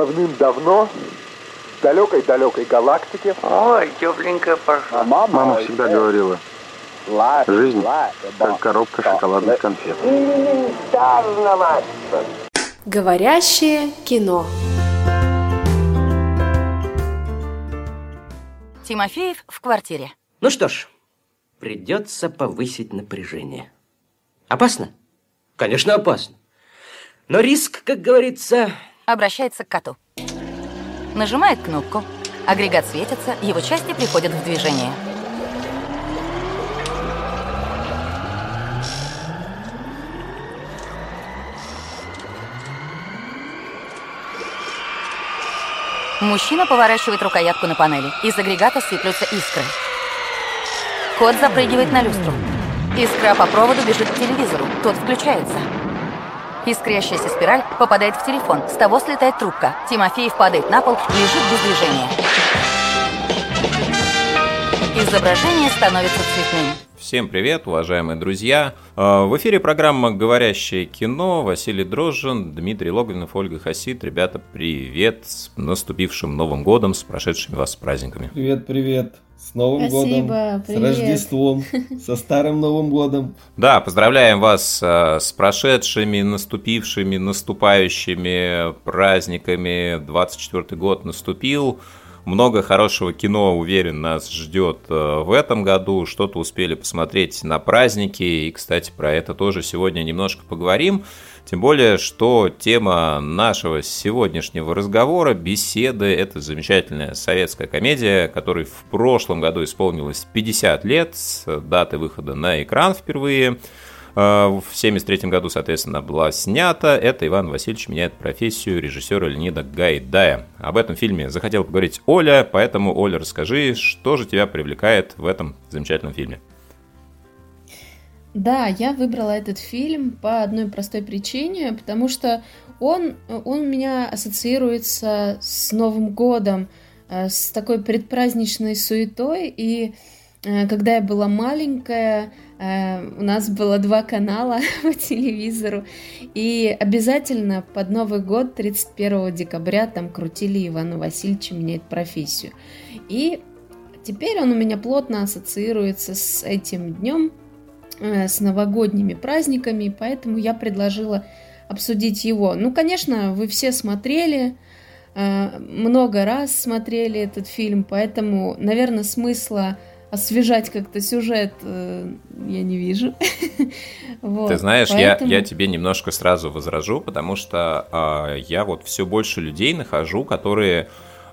давным-давно в далекой-далекой галактике. Ой, тепленько пошло. Мама всегда говорила, жизнь как коробка шоколадных конфет. Говорящее кино. Тимофеев в квартире. Ну что ж, придется повысить напряжение. Опасно? Конечно, опасно. Но риск, как говорится... Обращается к коту. Нажимает кнопку. Агрегат светится, его части приходят в движение. Мужчина поворачивает рукоятку на панели. Из агрегата сыплются искры. Кот запрыгивает на люстру. Искра по проводу бежит к телевизору. Тот включается. Искрящаяся спираль попадает в телефон. С того слетает трубка. Тимофеев падает на пол, лежит без движения. Изображение становится цветным. Всем привет, уважаемые друзья! В эфире программа «Говорящее кино». Василий Дрожжин, Дмитрий Логвинов, Ольга Хасид. Ребята, привет! С наступившим Новым годом, с прошедшими вас праздниками. Привет! С Новым годом! Привет. С Рождеством! Со Старым Новым годом! Да, поздравляем вас с прошедшими, наступившими, наступающими праздниками. 24-й год наступил. Много хорошего кино, уверен, нас ждет в этом году. Что-то успели посмотреть на праздники. И, кстати, про это тоже сегодня немножко поговорим. Тем более, что тема нашего сегодняшнего разговора, беседы, это замечательная советская комедия, которой в прошлом году исполнилось 50 лет с даты выхода на экран впервые. В 1973 году, соответственно, была снята. Это «Иван Васильевич меняет профессию» режиссера Леонида Гайдая. Об этом фильме захотела поговорить Оля, поэтому, Оля, расскажи, что же тебя привлекает в этом замечательном фильме? Да, я выбрала этот фильм по одной простой причине, потому что он у меня ассоциируется с Новым годом, с такой предпраздничной суетой. И когда я была маленькая, у нас было 2 канала по телевизору, и обязательно под Новый год, 31 декабря, там крутили «Ивана Васильевича меняет профессию». И теперь он у меня плотно ассоциируется с этим днем, с новогодними праздниками, поэтому я предложила обсудить его. Ну, конечно, вы все смотрели, много раз смотрели этот фильм, поэтому, наверное, смысла освежать как-то сюжет я не вижу. Вот, ты знаешь, поэтому... я тебе немножко сразу возражу, потому что я вот все больше людей нахожу, которые,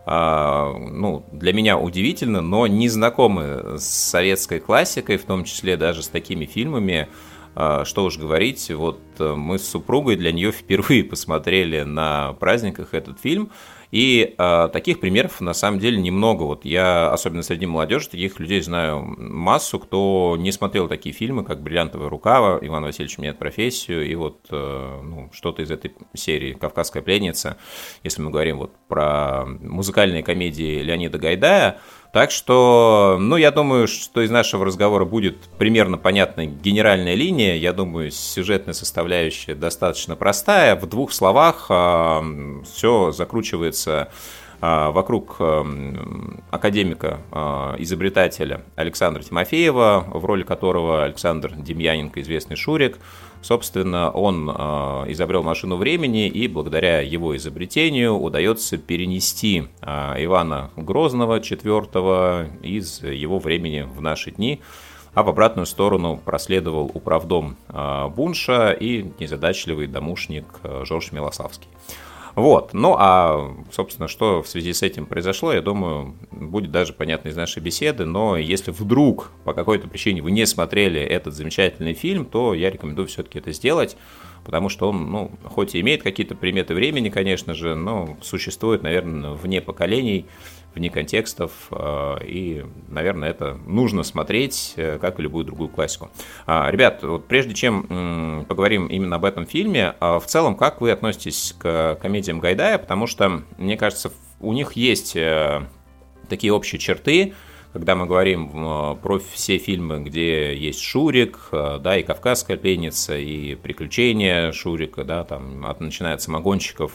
для меня удивительно, но не знакомы с советской классикой, в том числе даже с такими фильмами. Что уж говорить, вот мы с супругой для нее впервые посмотрели на праздниках этот фильм. И таких примеров на самом деле немного. Вот я, особенно среди молодежи, таких людей знаю массу, кто не смотрел такие фильмы, как «Бриллиантовая рука», «Иван Васильевич меняет профессию» и вот что-то из этой серии «Кавказская пленница», если мы говорим вот про музыкальные комедии Леонида Гайдая. Так что, я думаю, что из нашего разговора будет примерно понятна генеральная линия. Я думаю, сюжетная составляющая достаточно простая. В 2 словах все закручивается вокруг академика, изобретателя Александра Тимофеева, в роли которого Александр Демьяненко, известный Шурик. Собственно, он изобрел машину времени, и благодаря его изобретению удается перенести Ивана Грозного IV из его времени в наши дни, а в обратную сторону проследовал управдом Бунша и незадачливый домушник Жорж Милославский. Вот, собственно, что в связи с этим произошло, я думаю, будет даже понятно из нашей беседы, но если вдруг по какой-то причине вы не смотрели этот замечательный фильм, то я рекомендую все-таки это сделать, потому что он, хоть и имеет какие-то приметы времени, конечно же, но существует, наверное, вне поколений, вне контекстов, и, наверное, это нужно смотреть, как и любую другую классику. Ребят, вот прежде чем поговорим именно об этом фильме, в целом, как вы относитесь к комедиям Гайдая, потому что, мне кажется, у них есть такие общие черты, когда мы говорим про все фильмы, где есть Шурик, да, и «Кавказская пленница», и «Приключения Шурика», да, там начиная от «Самогонщиков»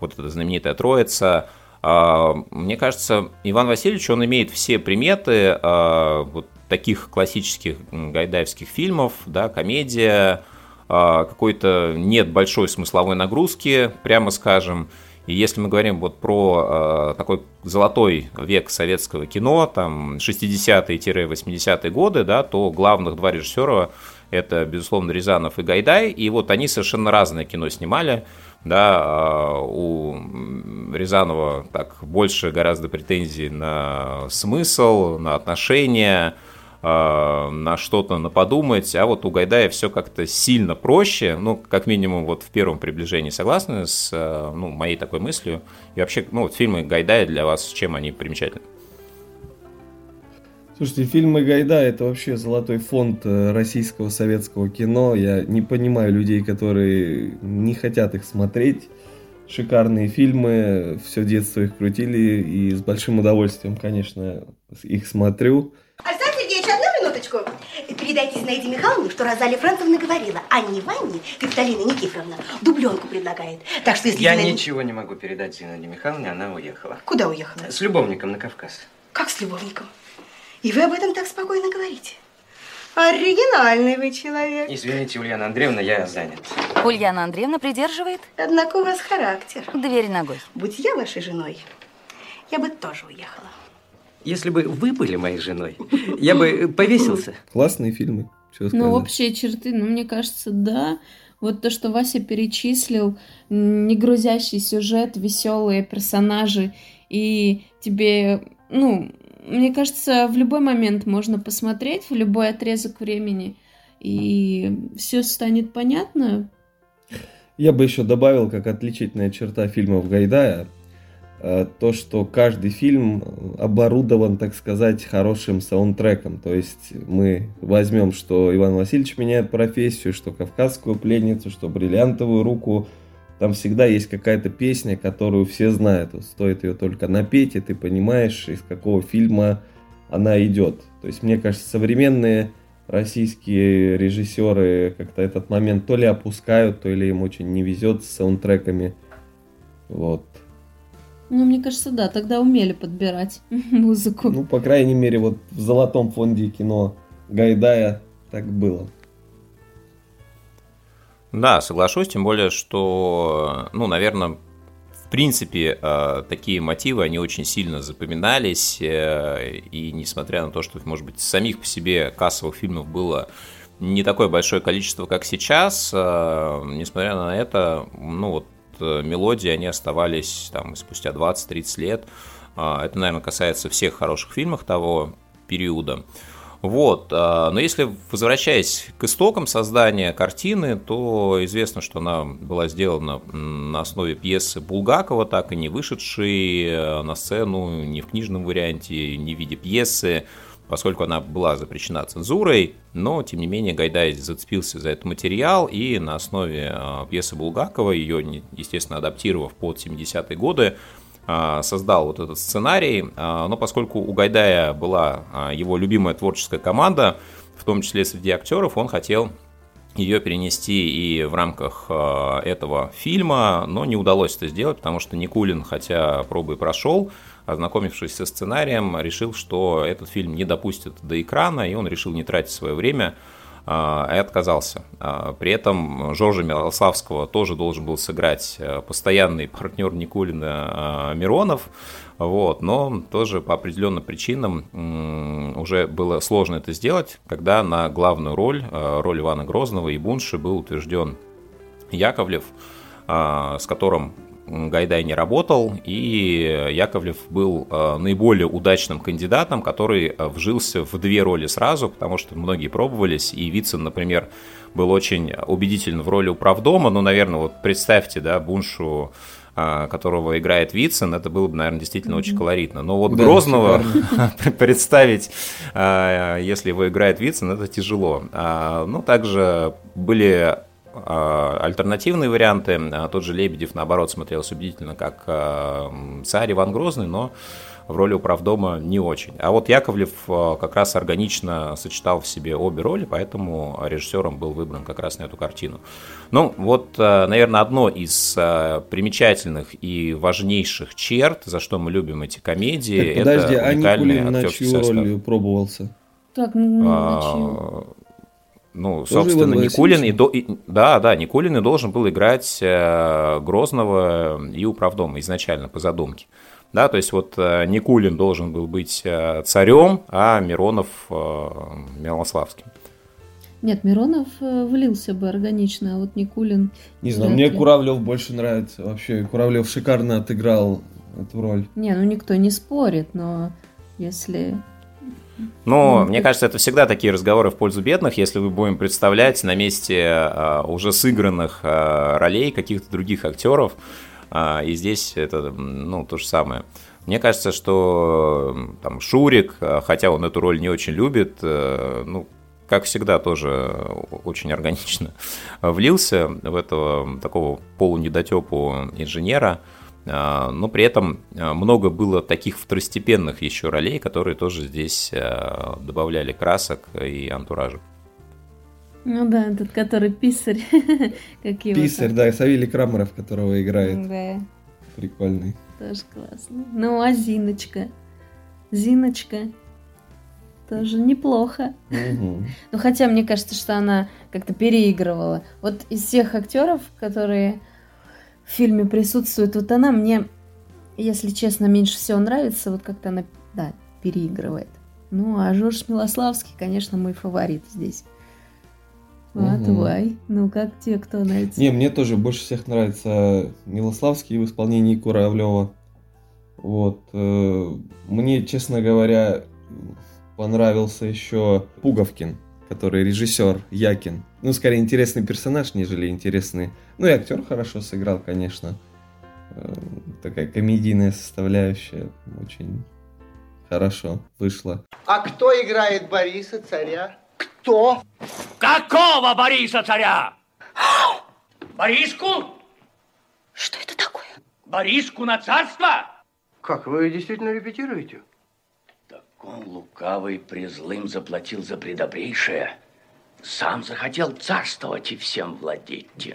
вот эта знаменитая троица. Мне кажется, Иван Васильевич, он имеет все приметы вот таких классических гайдаевских фильмов, да, комедия, какой-то нет большой смысловой нагрузки, прямо скажем. И если мы говорим вот про такой золотой век советского кино, там 60-80-е годы, да, то главных два режиссера это, безусловно, Рязанов и Гайдай, и вот они совершенно разное кино снимали, да, у Рязанова так больше гораздо претензий на смысл, на отношения, на что-то на подумать, а вот у Гайдая все как-то сильно проще, ну, как минимум, вот в первом приближении согласны с моей такой мыслью, и вообще, ну, вот фильмы Гайдая для вас, чем они примечательны? Слушайте, фильмы Гайдая — это вообще золотой фонд российского советского кино. Я не понимаю людей, которые не хотят их смотреть. Шикарные фильмы, все детство их крутили, и с большим удовольствием, конечно, их смотрю. Александр Сергеевич, одну минуточку. Передайте Зинаиде Михайловне, что Розалия Францевна говорила, Анне Ванне Капитолина Никифоровна дубленку предлагает. Так что если Я Зинаида... ничего не могу передать Зинаиде Михайловне, она уехала. Куда уехала? С любовником на Кавказ. Как с любовником? И вы об этом так спокойно говорите? Оригинальный вы человек. Извините, Ульяна Андреевна, я занят. Ульяна Андреевна придерживает. Однако у вас характер. Дверь ногой. Будь я вашей женой, я бы тоже уехала. Если бы вы были моей женой, я бы повесился. Классные фильмы. Ну, общие черты, мне кажется, да. Вот то, что Вася перечислил, не грузящий сюжет, веселые персонажи, и тебе, мне кажется, в любой момент можно посмотреть, в любой отрезок времени, и все станет понятно. Я бы еще добавил, как отличительная черта фильмов Гайдая, то, что каждый фильм оборудован, так сказать, хорошим саундтреком. То есть мы возьмем, что Иван Васильевич меняет профессию, что «Кавказскую пленницу», что «Бриллиантовую руку». Там всегда есть какая-то песня, которую все знают. Стоит ее только напеть, и ты понимаешь, из какого фильма она идет. То есть, мне кажется, современные российские режиссеры как-то этот момент то ли опускают, то ли им очень не везет с саундтреками. Вот. Мне кажется, да, тогда умели подбирать музыку. По крайней мере, вот в золотом фонде кино Гайдая так было. Да, соглашусь, тем более, что, наверное, в принципе, такие мотивы, они очень сильно запоминались, и несмотря на то, что, может быть, самих по себе кассовых фильмов было не такое большое количество, как сейчас, несмотря на это, мелодии, они оставались там спустя 20-30 лет. Это, наверное, касается всех хороших фильмов того периода. Вот. Но если, возвращаясь к истокам создания картины, то известно, что она была сделана на основе пьесы Булгакова, так и не вышедшей на сцену ни в книжном варианте, ни в виде пьесы, поскольку она была запрещена цензурой, но, тем не менее, Гайдай зацепился за этот материал и на основе пьесы Булгакова, ее, естественно, адаптировав под 70-е годы, создал вот этот сценарий. Но поскольку у Гайдая была его любимая творческая команда, в том числе среди актеров, он хотел ее перенести и в рамках этого фильма, но не удалось это сделать, потому что Никулин, хотя пробы прошел, ознакомившись со сценарием, решил, что этот фильм не допустит до экрана, и он решил не тратить свое время и отказался. При этом Жоржа Милославского тоже должен был сыграть постоянный партнер Никулина Миронов, но тоже по определенным причинам уже было сложно это сделать, когда на главную роль Ивана Грозного и Бунши был утвержден Яковлев, с которым Гайдай не работал, и Яковлев был наиболее удачным кандидатом, который вжился в две роли сразу, потому что многие пробовались, и Вицин, например, был очень убедителен в роли управдома, наверное, представьте, Буншу, которого играет Вицин, это было бы, наверное, действительно очень колоритно. Но да, Грозного представить, если его играет Вицин, это тяжело. Также были альтернативные варианты. Тот же Лебедев, наоборот, смотрелся убедительно как царь Иван Грозный, но в роли управдома не очень. А вот Яковлев как раз органично сочетал в себе обе роли, поэтому режиссером был выбран как раз на эту картину. Ну, вот, наверное, одно из примечательных и важнейших черт, за что мы любим эти комедии, так, подожди, это уникальный актерский состав. На чью роль пробовался? Так, на чью? Ну, собственно, Никулин Никулин и должен был играть Грозного и управдома изначально по задумке. Да, то есть вот Никулин должен был быть царем, а Миронов Милославским. Нет, Миронов влился бы органично, а вот Никулин... Не знаю, мне Куравлев больше нравится. Вообще, Куравлев шикарно отыграл эту роль. Не, ну никто не спорит, но если... Ну, мне кажется, это всегда такие разговоры в пользу бедных, если мы будем представлять на месте уже сыгранных ролей каких-то других актеров, и здесь это, ну, то же самое. Мне кажется, что там Шурик, хотя он эту роль не очень любит, ну, как всегда, тоже очень органично влился в этого такого полунедотепу инженера. Но при этом много было таких второстепенных еще ролей, которые тоже здесь добавляли красок и антуража. Ну да, этот, который писарь. Писарь, да, Савелий Крамаров, которого играет. Да. Прикольный. Тоже классно. Ну, а Зиночка? Зиночка тоже неплохо. Угу. Ну, хотя мне кажется, что она как-то переигрывала. Вот из всех актеров, которые... в фильме присутствует, вот она мне, если честно, меньше всего нравится, вот как-то она, да, переигрывает. Ну, а Жорж Милославский, конечно, мой фаворит здесь. А твой? Ну, как тебе, кто нравится? Не, мне тоже больше всех нравится Милославский в исполнении Куравлева. Вот. Мне, честно говоря, понравился еще Пуговкин, который режиссер, Якин. Ну, скорее, интересный персонаж, нежели интересный. Ну, и актер хорошо сыграл, конечно. Такая комедийная составляющая очень хорошо вышла. А кто играет Бориса, царя? Кто? Какого Бориса, царя? Бориску? Что это такое? Бориску на царство? Как, вы действительно репетируете? Так он лукавый призлым заплатил за предобрейшее. Сам захотел царствовать и всем владеть.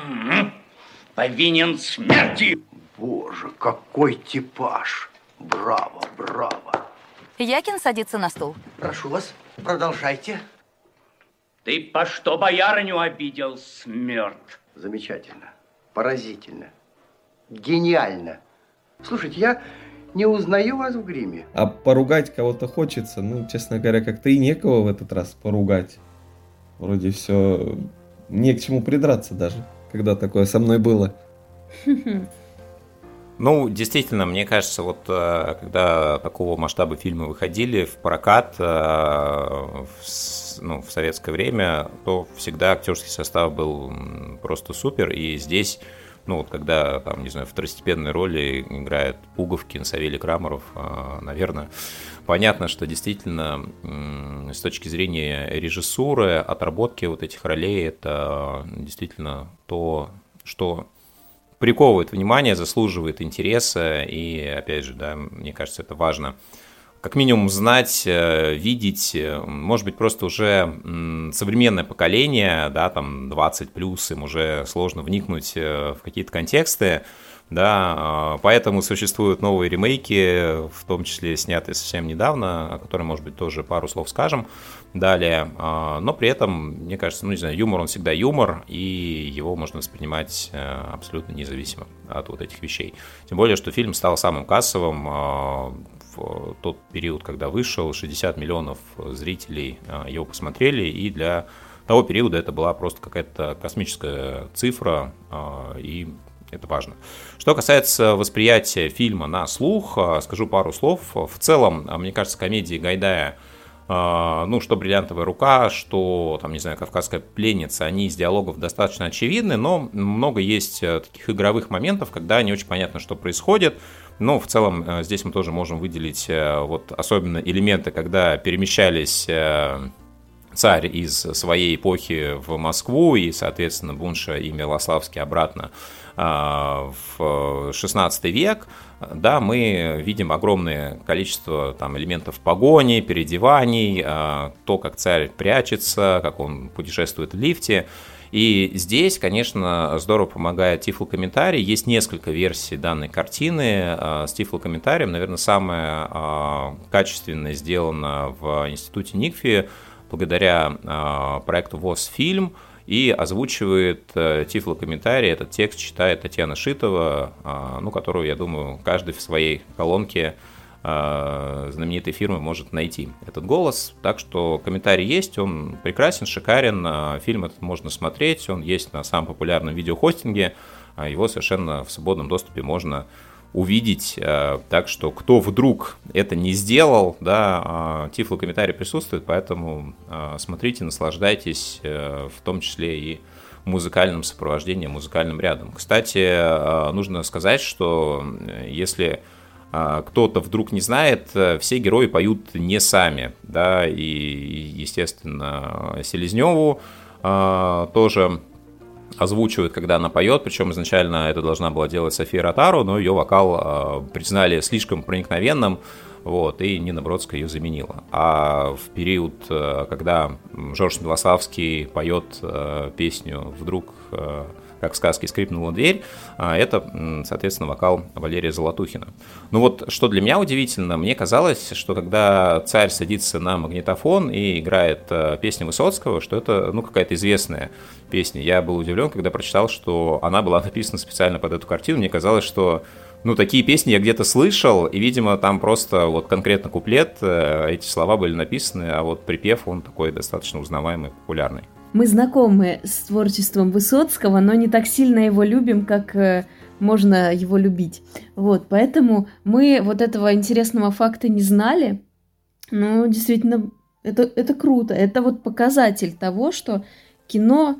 Повинен смерти. Боже, какой типаж. Браво, браво. Якин садится на стул. Прошу вас, продолжайте. Ты по что боярыню обидел, смерть? Замечательно, поразительно, гениально. Слушайте, я не узнаю вас в гриме. А поругать кого-то хочется, ну, честно говоря, как-то и некого в этот раз поругать. Вроде все, не к чему придраться даже, когда такое со мной было. Ну, действительно, мне кажется, вот когда такого масштаба фильмы выходили в прокат в советское время, то всегда актерский состав был просто супер, и здесь, ну, вот когда, там, не знаю, второстепенные роли играет Пуговкин, Савелий Крамаров, наверное, понятно, что действительно с точки зрения режиссуры, отработки вот этих ролей, это действительно то, что приковывает внимание, заслуживает интереса, и, опять же, да, мне кажется, это важно. Как минимум знать, видеть, может быть, просто уже современное поколение, да, там 20+, им уже сложно вникнуть в какие-то контексты, да, поэтому существуют новые ремейки, в том числе снятые совсем недавно, о которых, может быть, тоже пару слов скажем далее, но при этом, мне кажется, ну, не знаю, юмор, он всегда юмор, и его можно воспринимать абсолютно независимо от вот этих вещей. Тем более, что фильм стал самым кассовым в тот период, когда вышел, 60 миллионов зрителей его посмотрели, и для того периода это была просто какая-то космическая цифра, и это важно. Что касается восприятия фильма на слух, скажу пару слов. В целом, мне кажется, комедии Гайдая, ну, что «Бриллиантовая рука», что, там, не знаю, «Кавказская пленница», они из диалогов достаточно очевидны, но много есть таких игровых моментов, когда не очень понятно, что происходит. Но в целом здесь мы тоже можем выделить вот особенно элементы, когда перемещались царь из своей эпохи в Москву, и, соответственно, Бунша и Милославский обратно в 16 век, да, мы видим огромное количество там элементов погони, переодеваний, то, как царь прячется, как он путешествует в лифте. И здесь, конечно, здорово помогает тифлокомментарий. Есть несколько версий данной картины. С тифлокомментарием, наверное, самая качественная сделана в институте НИКФИ благодаря проекту ВОС-фильм. И озвучивает тифлокомментарий, этот текст читает Татьяна Шитова, которую, я думаю, каждый в своей колонке знаменитой фирмы может найти этот голос. Так что комментарий есть, он прекрасен, шикарен, фильм этот можно смотреть, он есть на самом популярном видеохостинге, его совершенно в свободном доступе можно увидеть, так что кто вдруг это не сделал, да, тифлокомментарий присутствует, поэтому смотрите, наслаждайтесь, в том числе и музыкальным сопровождением, музыкальным рядом. Кстати, нужно сказать, что если кто-то вдруг не знает, все герои поют не сами, да, и, естественно, Селезневу тоже озвучивают, когда она поет, причем изначально это должна была делать София Ротару, но ее вокал признали слишком проникновенным, вот, и Нина Бродская ее заменила. А в период, когда Жорж Милославский поет песню «Вдруг, как в сказке, скрипнула дверь», это, соответственно, вокал Валерия Золотухина. Ну вот, что для меня удивительно, мне казалось, что когда царь садится на магнитофон и играет песню Высоцкого, что это, какая-то известная песня. Я был удивлен, когда прочитал, что она была написана специально под эту картину. Мне казалось, что такие песни я где-то слышал, и, видимо, там просто вот конкретно куплет, эти слова были написаны, а вот припев, он такой достаточно узнаваемый, популярный. Мы знакомы с творчеством Высоцкого, но не так сильно его любим, как можно его любить. Вот, поэтому мы вот этого интересного факта не знали. Но действительно, это круто. Это вот показатель того, что кино,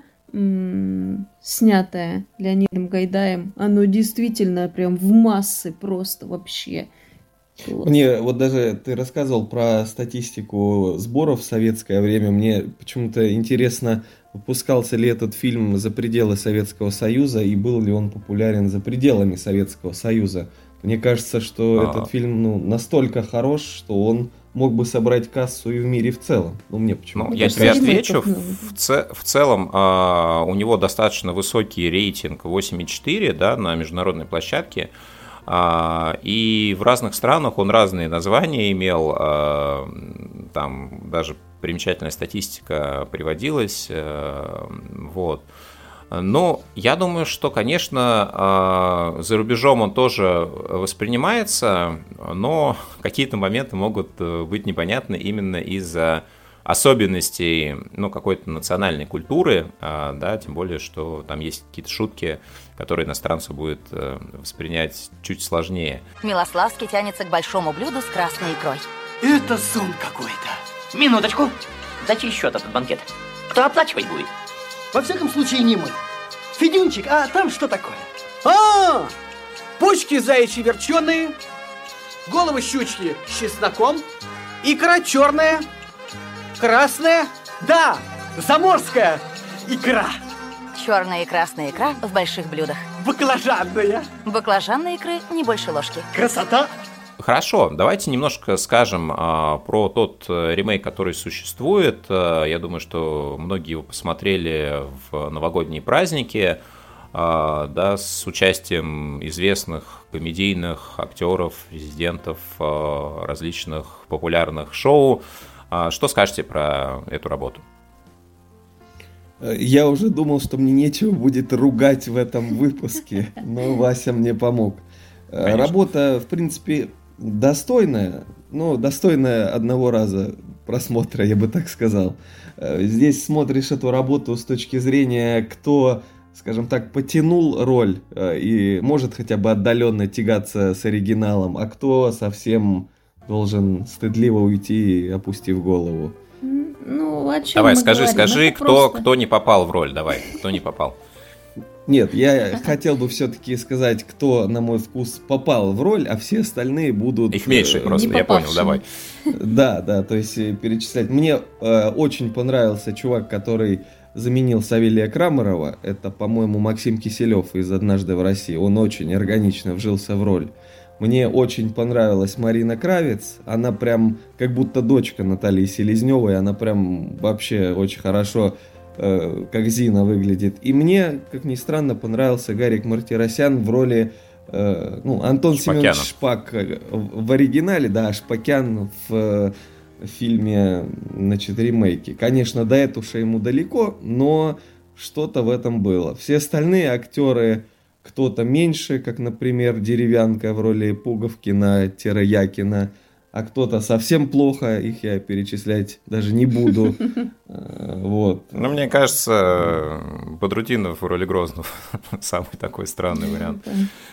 снятое Леонидом Гайдаем, оно действительно прям в массы просто вообще. Мне вот даже ты рассказывал про статистику сборов в советское время. Мне почему-то интересно, выпускался ли этот фильм за пределы Советского Союза и был ли он популярен за пределами Советского Союза. Мне кажется, что этот фильм настолько хорош, что он мог бы собрать кассу и в мире в целом. Мне почему-то. Я тебе отвечу. В целом у него достаточно высокий рейтинг 8,4, да, на международной площадке. И в разных странах он разные названия имел, там даже примечательная статистика приводилась, вот. Но я думаю, что, конечно, за рубежом он тоже воспринимается, но какие-то моменты могут быть непонятны именно из-за особенностей, какой-то национальной культуры, да, тем более, что там есть какие-то шутки, которые иностранцу будет воспринять чуть сложнее. Милославский тянется к большому блюду с красной икрой. Это сон какой-то. Минуточку. Дайте счет этот банкет. Кто оплачивать будет? Во всяком случае, не мы. Федюнчик, а там что такое? Почки заячьи верченые, головы щучьи с чесноком, икра черная, красная, да, заморская икра. Черная и красная икра в больших блюдах. Баклажанная. Баклажанной икры не больше ложки. Красота. Хорошо, давайте немножко скажем про тот ремейк, который существует. Я думаю, что многие его посмотрели в новогодние праздники, да, с участием известных комедийных актеров, резидентов различных популярных шоу. Что скажете про эту работу? Я уже думал, что мне нечего будет ругать в этом выпуске, но Вася мне помог. Конечно. Работа, в принципе, достойная, но достойная одного раза просмотра, я бы так сказал. Здесь смотришь эту работу с точки зрения, кто, скажем так, потянул роль и может хотя бы отдаленно тягаться с оригиналом, а кто совсем должен стыдливо уйти, опустив голову. О чем давай, мы скажи, говорим? кто не попал в роль, давай, кто не попал. Нет, я хотел бы все-таки сказать, кто, на мой вкус, попал в роль, а все остальные будут... Их меньше просто, я понял, давай. Да, то есть перечислять. Мне очень понравился чувак, который заменил Савелия Крамарова. Это, по-моему, Максим Киселев из «Однажды в России». Он очень органично вжился в роль. Мне очень понравилась Марина Кравец. Она прям как будто дочка Натальи Селезневой. Она прям вообще очень хорошо, как Зина, выглядит. И мне, как ни странно, понравился Гарик Мартиросян в роли Антон Семенович Шпак в оригинале, да, Шпакян в фильме, значит, ремейке. Конечно, до Этуша ему далеко, но что-то в этом было. Все остальные актеры, кто-то меньше, как, например, Деревянко в роли Пуговкина-Якина, а кто-то совсем плохо, их я перечислять даже не буду. Вот. Ну, мне кажется, Бодрутинов в роли Грозного самый такой странный вариант.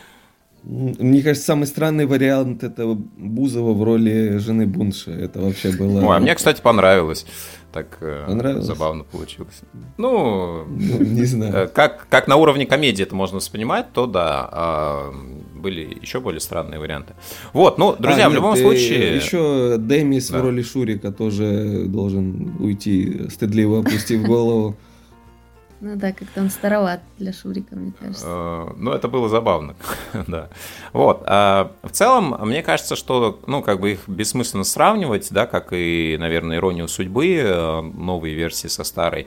Мне кажется, самый странный вариант — это Бузова в роли жены Бунша. Это вообще было... Ой, а мне, кстати, понравилось. Так забавно получилось. Ну, не знаю. Как на уровне комедии это можно воспринимать, то да. Были еще более странные варианты. Вот, ну, друзья, в любом случае... Еще Демис в роли Шурика тоже должен уйти, стыдливо опустив голову. Ну да, как-то он староват для Шурика, мне кажется. Ну, это было забавно, да. Вот. В целом, мне кажется, что, ну, как бы их бессмысленно сравнивать, да, как и, наверное, «Иронию судьбы», новые версии со старой.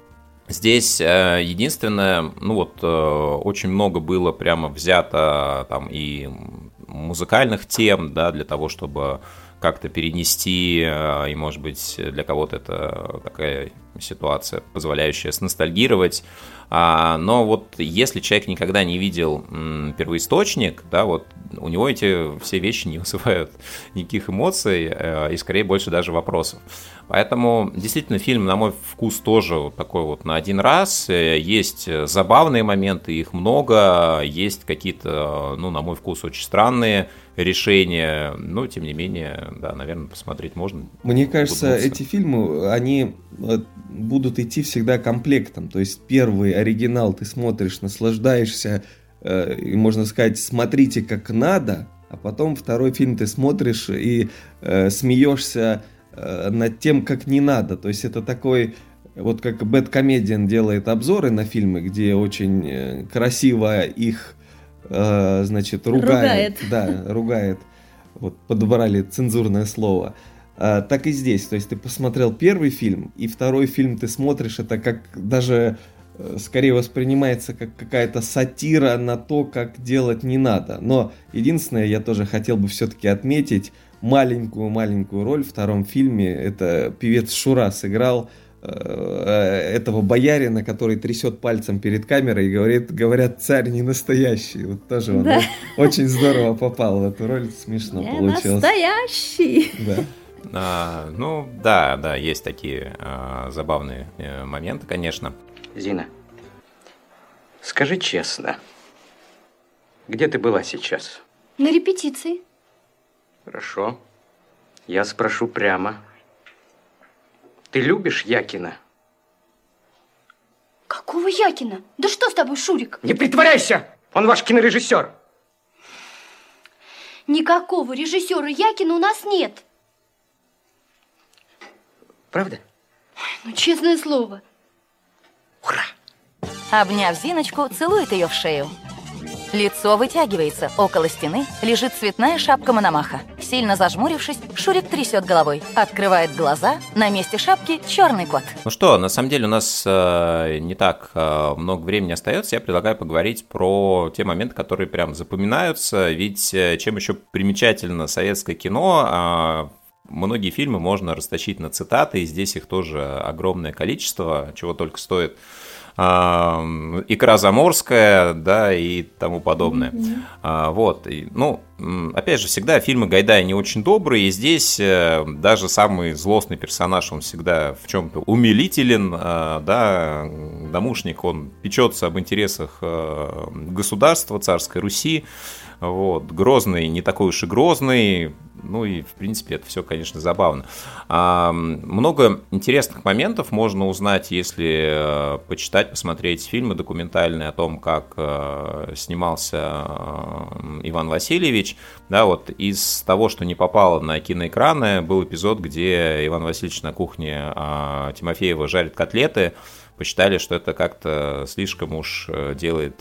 Здесь единственное, ну вот, очень много было прямо взято там и музыкальных тем, да, для того, чтобы как-то перенести, и, может быть, для кого-то это такая ситуация, позволяющая сностальгировать. Но вот если человек никогда не видел первоисточник, да, вот у него эти все вещи не вызывают никаких эмоций и, скорее, больше даже вопросов. Поэтому, действительно, фильм, на мой вкус, тоже вот такой вот на один раз. Есть забавные моменты, их много, есть какие-то, ну, на мой вкус, очень странные решения, но, тем не менее, да, наверное, посмотреть можно. Мне кажется, эти фильмы, они будут идти всегда комплектом. То есть первый оригинал ты смотришь, наслаждаешься, и, можно сказать, смотрите как надо, а потом второй фильм ты смотришь и смеешься над тем, как не надо. То есть это такой, вот как Бэдкомедиан делает обзоры на фильмы, где очень красиво их, значит, ругает. Да, ругает. Вот, подобрали цензурное слово. Так и здесь. То есть ты посмотрел первый фильм, и второй фильм ты смотришь, это как даже скорее воспринимается как какая-то сатира на то, как делать не надо. Но единственное, я тоже хотел бы все-таки отметить маленькую роль в втором фильме. Это певец Шура сыграл этого боярина, который трясет пальцем перед камерой и говорят, царь не настоящий. Вот тоже он очень здорово попал в эту роль, смешно получилось. Настоящий! Да. Ну, да, есть такие забавные моменты, конечно. Зина, скажи честно, где ты была сейчас? На репетиции. Хорошо. Я спрошу прямо. Ты любишь Якина? Какого Якина? Да что с тобой, Шурик? Не притворяйся! Он ваш кинорежиссер. Никакого режиссера Якина у нас нет. Правда? Ой, ну, честное слово. Ура! Обняв Зиночку, целует ее в шею. Лицо вытягивается. Около стены лежит цветная шапка Мономаха. Сильно зажмурившись, Шурик трясет головой. Открывает глаза. На месте шапки черный кот. Ну что, на самом деле у нас не так много времени остается. Я предлагаю поговорить про те моменты, которые прям запоминаются. Ведь чем еще примечательно советское кино, многие фильмы можно растащить на цитаты, и здесь их тоже огромное количество, чего только стоит «Икра заморская», да, и тому подобное. Вот, ну, опять же, всегда фильмы Гайдая не очень добрые, и здесь даже самый злостный персонаж, он всегда в чем-то умилителен, да, домушник, он печется об интересах государства, царской Руси, вот, Грозный не такой уж и грозный, ну и, в принципе, это все, конечно, забавно. Много интересных моментов можно узнать, если почитать, посмотреть фильмы документальные о том, как снимался Иван Васильевич. Да, вот из того, что не попало на киноэкраны, был эпизод, где Иван Васильевич на кухне Тимофеева жарит котлеты. посчитали, что это как-то слишком уж делает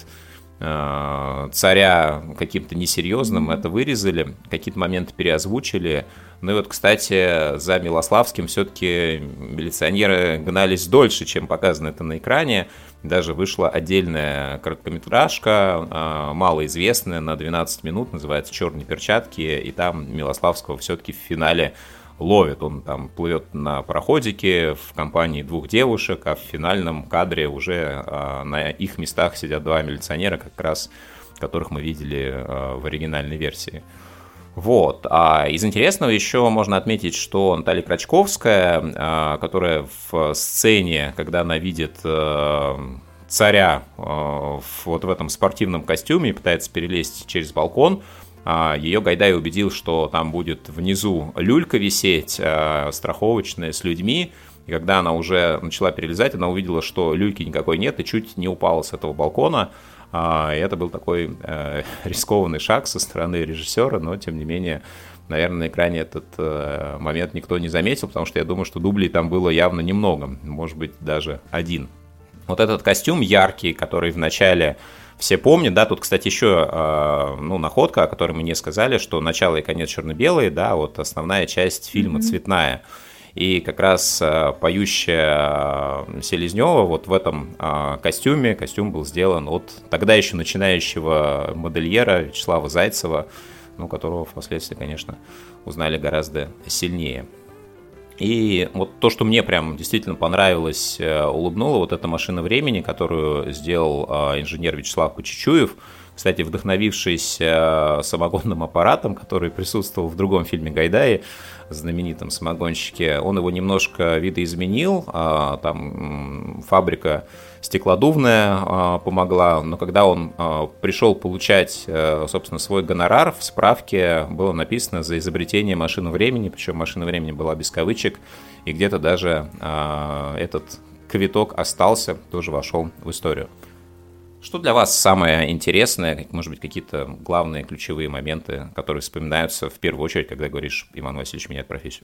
царя каким-то несерьезным, это вырезали, какие-то моменты переозвучили. Ну и вот, кстати, за Милославским все-таки милиционеры гнались дольше, чем показано это на экране. Даже вышла отдельная короткометражка, малоизвестная, на 12 минут, называется «Черные перчатки», и там Милославского все-таки в финале ловит. Он там плывет на пароходике в компании 2 девушек, а в финальном кадре уже на их местах сидят 2 милиционера, как раз которых мы видели в оригинальной версии. Вот. А из интересного еще можно отметить, что Наталья Крачковская, которая в сцене, когда она видит царя вот в этом спортивном костюме и пытается перелезть через балкон, ее Гайдай убедил, что там будет внизу люлька висеть, страховочная, с людьми. И когда она уже начала перелезать, она увидела, что люльки никакой нет, и чуть не упала с этого балкона. И это был такой рискованный шаг со стороны режиссера, но, тем не менее, наверное, на экране этот момент никто не заметил, потому что я думаю, что дублей там было явно немного, может быть, даже 1. Вот этот костюм яркий, который в начале все помнят, да, тут, кстати, еще находка, о которой мы не сказали, что начало и конец черно-белые, да, вот основная часть фильма цветная. И как раз поющая Селезнева вот в этом костюме, костюм был сделан от тогда еще начинающего модельера Вячеслава Зайцева, которого впоследствии, конечно, узнали гораздо сильнее. И вот то, что мне прям действительно понравилось, улыбнуло, вот эта машина времени, которую сделал инженер Вячеслав Почечуев, кстати, вдохновившись самогонным аппаратом, который присутствовал в другом фильме Гайдая, знаменитом самогонщике, он его немножко видоизменил, там фабрика стеклодувная помогла, но когда он пришел получать, собственно, свой гонорар, в справке было написано за изобретение машины времени, причем машина времени была без кавычек, и где-то даже этот квиток остался, тоже вошел в историю. Что для вас самое интересное, может быть, какие-то главные ключевые моменты, которые вспоминаются в первую очередь, когда говоришь, Иван Васильевич меняет профессию?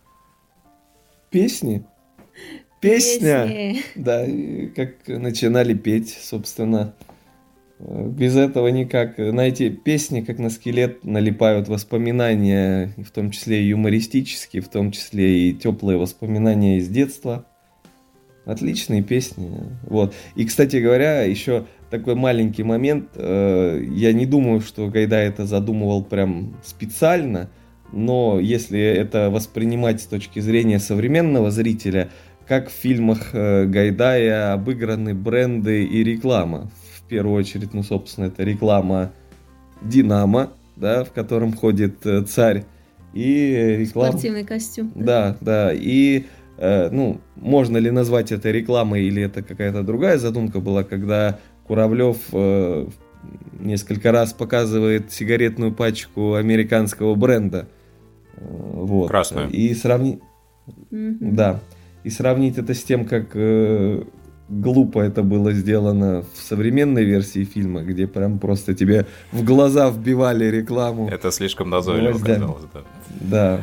Песни. Песня. Да, как начинали петь, собственно. Без этого никак. На эти песни, как на скелет, налипают воспоминания, в том числе и юмористические, в том числе и теплые воспоминания из детства. Отличные песни. Вот. И, кстати говоря, еще такой маленький момент. Я не думаю, что Гайдай это задумывал прям специально, но если это воспринимать с точки зрения современного зрителя, как в фильмах Гайдая обыграны бренды и реклама. В первую очередь, собственно, это реклама «Динамо», да, в котором ходит царь, и реклама... Спортивный костюм. Да. И можно ли назвать это рекламой или это какая-то другая задумка была, когда Куравлев несколько раз показывает сигаретную пачку американского бренда. Вот. Красную. И сравнить... Да. И сравнить это с тем, как глупо это было сделано в современной версии фильма, где прям просто тебе в глаза вбивали рекламу. Это слишком назойливо казалось, да. Да.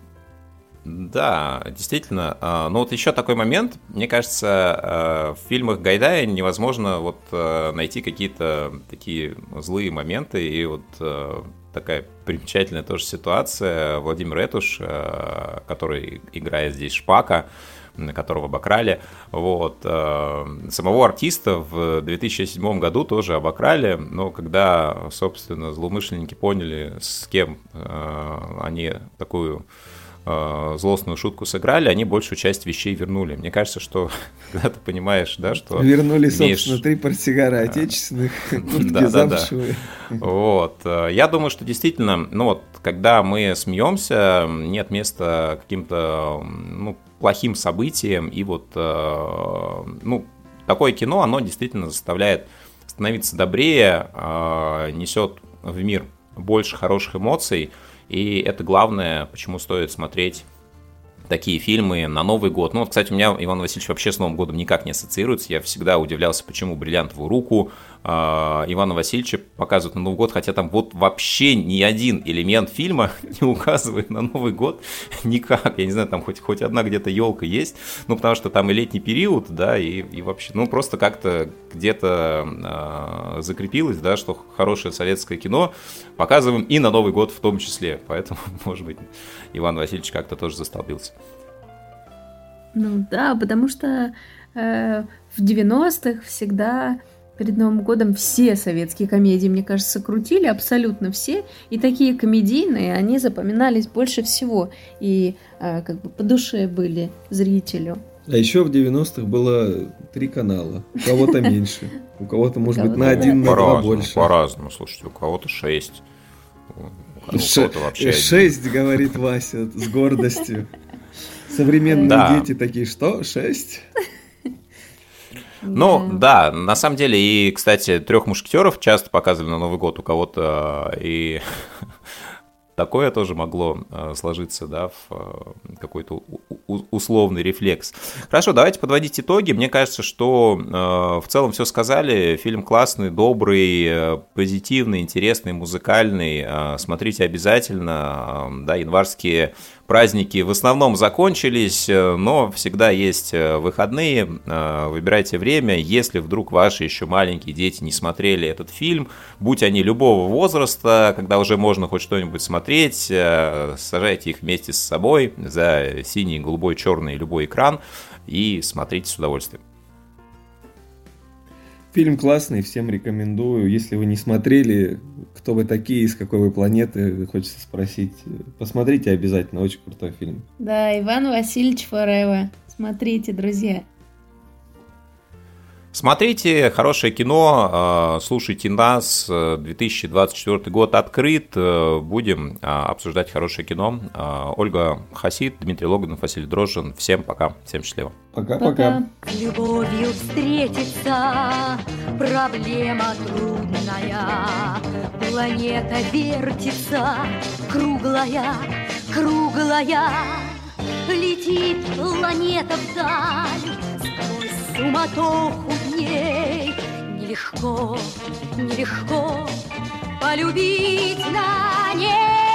Да, действительно. Но вот еще такой момент. Мне кажется, в фильмах Гайдая невозможно вот найти какие-то такие злые моменты. И вот такая примечательная тоже ситуация. Владимир Этуш, который играет здесь Шпака, которого обокрали. Вот. Самого артиста в 2007 году тоже обокрали, но когда, собственно, злоумышленники поняли, с кем они такую злостную шутку сыграли, они большую часть вещей вернули. Мне кажется, что когда ты понимаешь, да, что... Вернули, собственно, 3 портсигара отечественных, куртки замшевые. Вот. Я думаю, что действительно, когда мы смеемся, нет места каким-то, плохим событиям, и вот, такое кино, оно действительно заставляет становиться добрее, несет в мир больше хороших эмоций, и это главное, почему стоит смотреть такие фильмы на Новый год. Ну, вот, кстати, у меня Иван Васильевич вообще с Новым годом никак не ассоциируется. Я всегда удивлялся, почему «Бриллиантовую руку» Ивана Васильевича показывают на Новый год, хотя там вот вообще ни один элемент фильма не указывает на Новый год никак. Я не знаю, там хоть одна где-то елка есть, ну, потому что там и летний период, да, и вообще, ну, просто как-то где-то закрепилось, да, что хорошее советское кино показываем и на Новый год в том числе. Поэтому, может быть, Иван Васильевич как-то тоже застолбился. Ну да, потому что в 90-х всегда перед Новым годом все советские комедии, мне кажется, крутили, абсолютно все. И такие комедийные, они запоминались больше всего. И как бы по душе были зрителю. А еще в 90-х было 3 канала. У кого-то меньше. У кого-то, может быть, на 1, на 2 больше. По-разному, слушайте, у кого-то 6. У кого-то вообще 6, говорит Вася с гордостью. Современные дети такие, что? 6? Ну, да, на самом деле, и, кстати, «Трех мушкетеров» часто показывали на Новый год, у кого-то и такое тоже могло сложиться, да, в какой-то условный рефлекс. Хорошо, давайте подводить итоги. Мне кажется, что в целом все сказали. Фильм классный, добрый, позитивный, интересный, музыкальный. Смотрите обязательно. Да, январские праздники в основном закончились, но всегда есть выходные. Выбирайте время. Если вдруг ваши еще маленькие дети не смотрели этот фильм, будь они любого возраста, когда уже можно хоть что-нибудь смотреть, сажайте их вместе с собой за синий, голубой, черный любой экран и смотрите с удовольствием. Фильм классный, всем рекомендую. Если вы не смотрели, кто вы такие, из какой вы планеты, хочется спросить, посмотрите обязательно, очень крутой фильм. Да, Иван Васильевич Forever. Смотрите, друзья. Смотрите хорошее кино, слушайте нас, 2024 год открыт, будем обсуждать хорошее кино. Ольга Хасид, Дмитрий Логунов, Василий Дрожжин. Всем пока, всем счастливо. Пока-пока. С любовью встретиться, проблема трудная. Планета вертится, круглая, круглая. Летит планета вдаль, сквозь суматоху дней. Нелегко, нелегко полюбить на ней.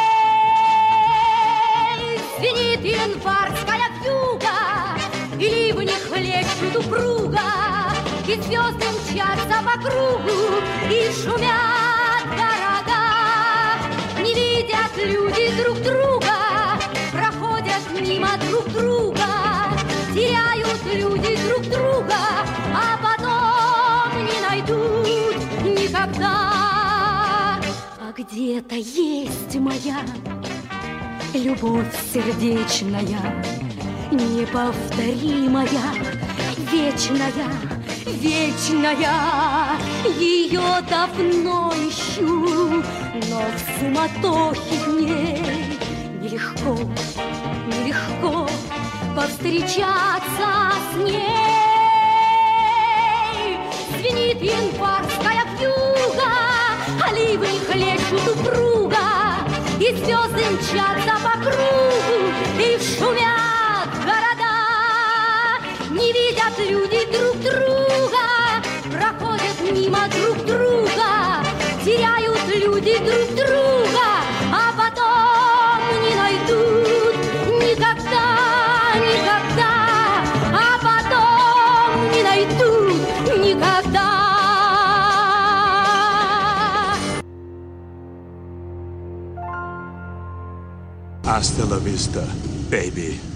Звенит январская вьюга, и ливни хлещут упруга, и звезды мчатся по кругу, и шумят города. Не видят люди друг друга, проходят мимо друг друга, теряют люди друг друга, а потом не найдут никогда. А где-то есть моя любовь сердечная, неповторимая, вечная, вечная. Ее давно ищу, но в суматохе дней нелегко, нелегко повстречаться с ней. Звенит январская вьюга, а ливни хлещут упруга, и звезды мчатся по кругу, и шумят города. Не видят люди друг друга, проходят мимо друг друга, теряют люди друг друга, а потом не найдут никогда, никогда, а потом не найдут никогда. Hasta la vista, baby.